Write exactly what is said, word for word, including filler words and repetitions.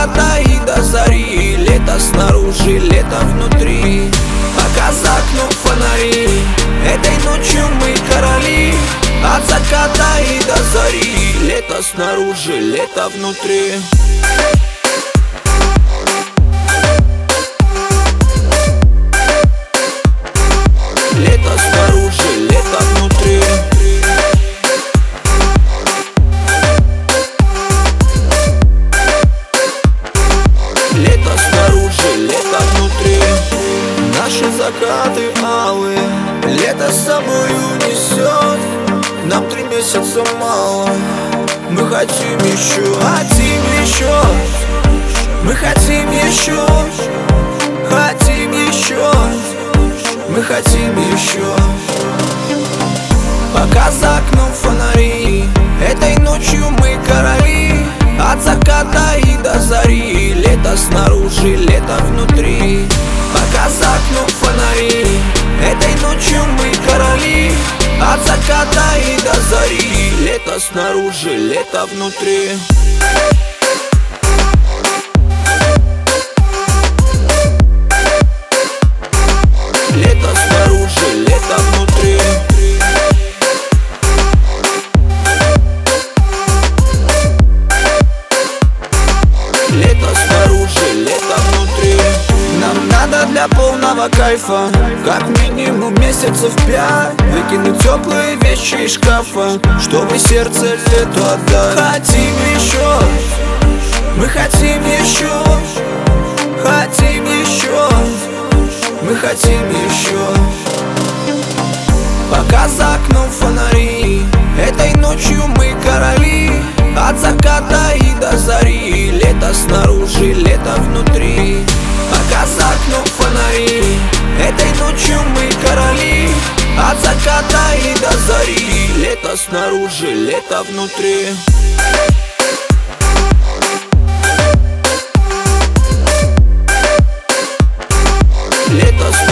заката и до зари. Лето снаружи, лето внутри. Пока за окном фонари, этой ночью мы короли. От заката и до зари. Лето снаружи, лето внутри. Лето снаружи, лето внутри. Лето снаружи, лето внутри. Наши закаты алые лето с собой унесет. Нам три месяца мало, мы хотим еще, хотим еще. Мы хотим еще, хотим еще. Мы хотим еще. Пока за окном фонари, этой ночью мы короли. От заката и до зари. Лето снаружи, лето внутри. Пока за окном фонари, этой ночью мы короли. От заката и до зари. Лето снаружи, лето внутри. Лето снаружи, лето внутри. Лето снаружи, лето внутри. Нам надо для полного кайфа как минимум месяцев пять выкинуть теплые вещи из шкафа, чтобы сердце лету отдать. Хотим еще, мы хотим еще, хотим еще, мы хотим еще. Пока за окном фонари, этой ночью мы короли. От заката и до зари. Лето снаружи, лето внутри. Пока за окном фонари, этой ночью мы короли. От заката и до зари. Лето снаружи, лето внутри. Лето